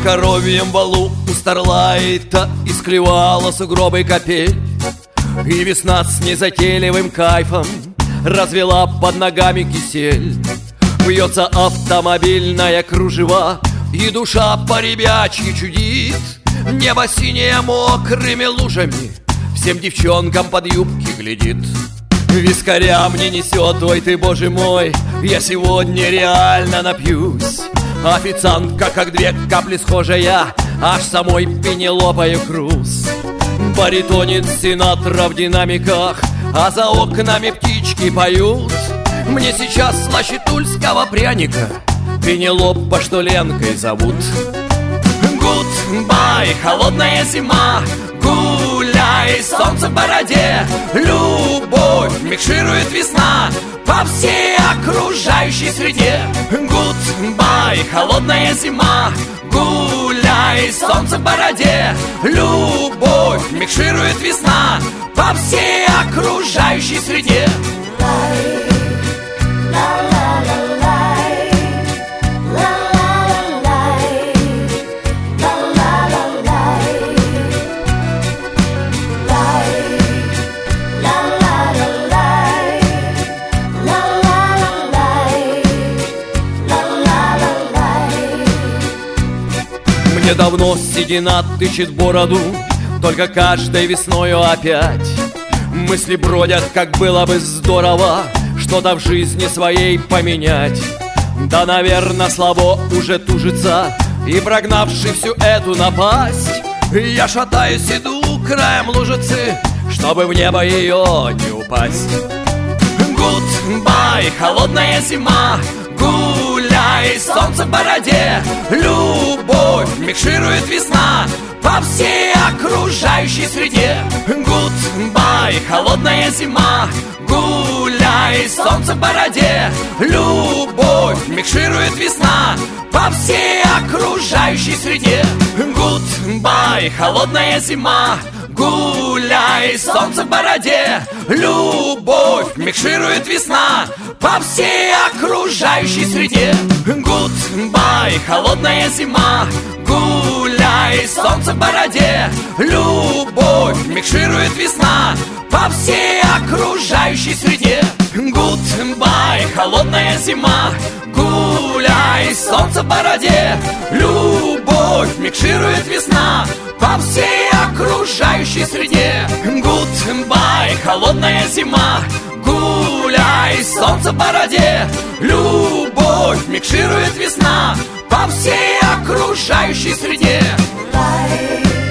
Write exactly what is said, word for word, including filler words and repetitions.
коровьем валу у Старлайта исклевала сугробы капель, и весна с незатейливым кайфом развела под ногами кисель. Бьется автомобильная кружева, и душа по-ребячьи чудит. Небо синее мокрыми лужами всем девчонкам под юбки глядит. Вискаря мне несет, ой ты, боже мой, я сегодня реально напьюсь. Официантка, как две капли схожая, аж самой Пенелопою Круз. Баритонит Синатра в динамиках, а за окнами птички поют. Мне сейчас слаще тульского пряника Пенелопа, что Ленкой зовут. Гудбай, холодная зима, гуляй, солнце в бороде. Любовь микширует весна по всей окружающей среде. Гудбай, холодная зима, гуляй, солнце в бороде. Любовь микширует весна по всей окружающей среде. Мне давно седина тычет бороду, только каждой весною опять мысли бродят, как было бы здорово что-то в жизни своей поменять. Да, наверное, слабо уже тужится, и прогнавши всю эту напасть, я шатаюсь, иду краем лужицы, чтобы в небо ее не упасть. Гудбай, холодная зима, гуляй, солнце в бороде. Любовь микширует весна по всей окружающей среде. Гудбай, холодная зима, гуляй, солнце в бороде. Любовь микширует весна по всей окружающей среде. Гудбай, холодная зима, гуляй, солнце в бороде. Любовь микширует весна по всей окружающей среде. Гудбай, холодная зима, гуляй, солнце в бороде. Любовь микширует весна по всей окружающей среде. Гудбай, холодная зима, гуляй, солнце в бороде. Любовь микширует весна по всей окружающей среде. Гудбай, холодная зима, гуляй, солнце в бороде. Любовь микширует весна по всей окружающей среде.